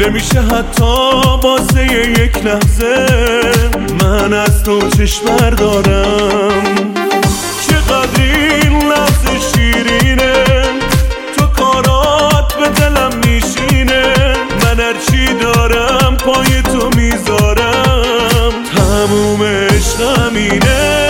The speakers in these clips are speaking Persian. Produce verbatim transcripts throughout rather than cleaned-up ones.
نمیشه حتی واسه یک لحظه من از تو چشم بردارم. چقدر این لحظه شیرینه، تو کارات به دلم میشینه، من هرچی دارم پای تو میذارم، تموم عشق همینه.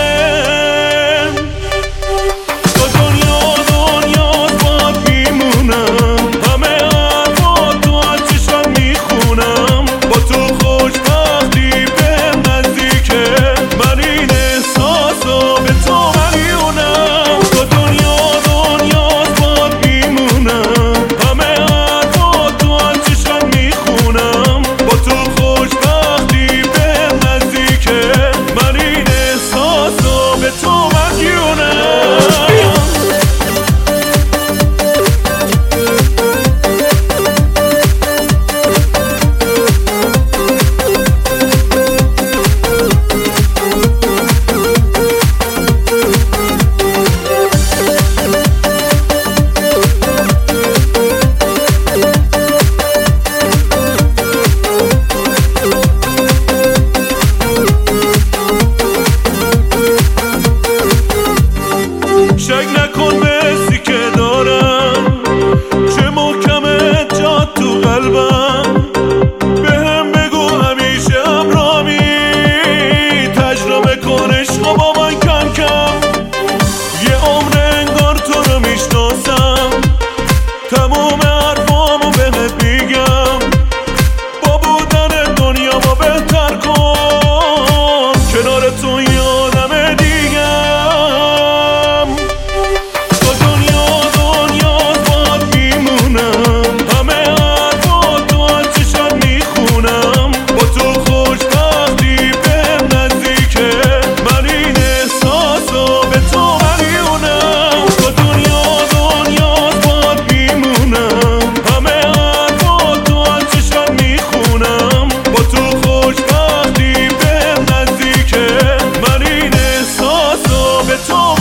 شک نکن بسی که دارم، چه محکمه جات تو قلبم، بهم بگو همیشه همرامی، تجربه کن عشقو با من کم کم. یه عمر انگار تو رو میشناسم، تموم حرفامو بهت میگم، با بودن دنیا ما بهتر کن، کنار تو یادم دیگم. تو